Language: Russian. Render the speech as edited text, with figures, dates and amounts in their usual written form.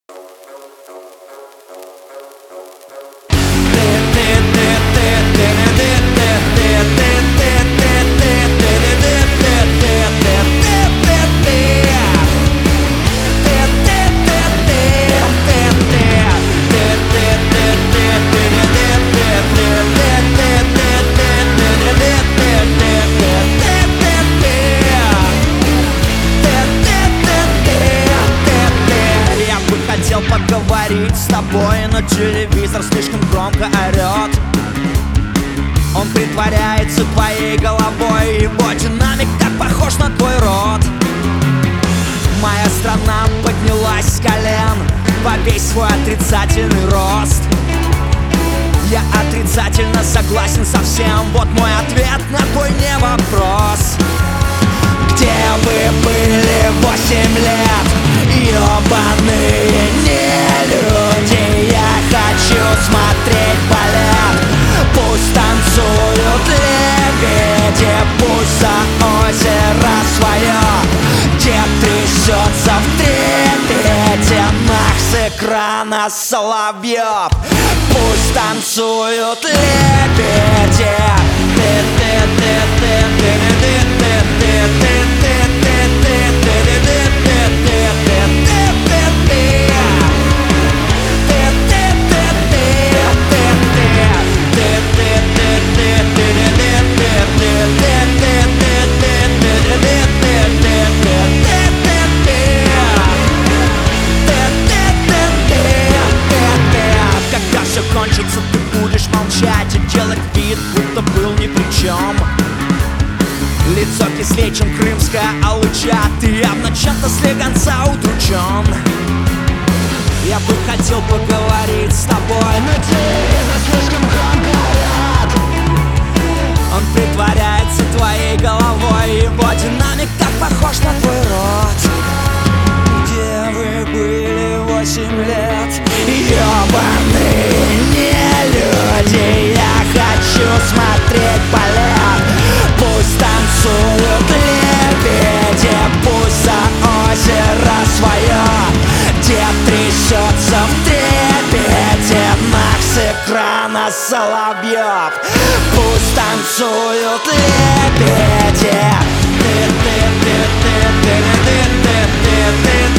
Поговорить с тобой, но телевизор слишком громко орет. Он притворяется твоей головой, его динамик так похож на твой рот. Моя страна поднялась с колен во весь свой отрицательный рост. Я отрицательно согласен со всем, вот мой ответ на твой не вопрос. Где вы были 8 лет, ёбаные нелюди? Я хочу смотреть балет. Пусть танцуют лебеди, пусть за озеро свое дед трясется в трепете, нах с экрана соловьев. Пусть танцуют лебеди. Когда все кончится, ты будешь молчать и делать вид, будто был ни при чем. Лицо кислее, чем крымская алыча, ты явно чем-то слегонца удручен. Я бы хотел поговорить с тобой, но телевизор слишком громко орет. Он притворяется твоей головой, его динамик так похож на твой рот. Где вы были 8 лет, ёбаные нелюди? Я хочу смотреть балет. Пусть танцуют лебеди, пусть за озеро свое дед трясется в трепете, нах с экрана соловьев. Пусть танцуют лебеди.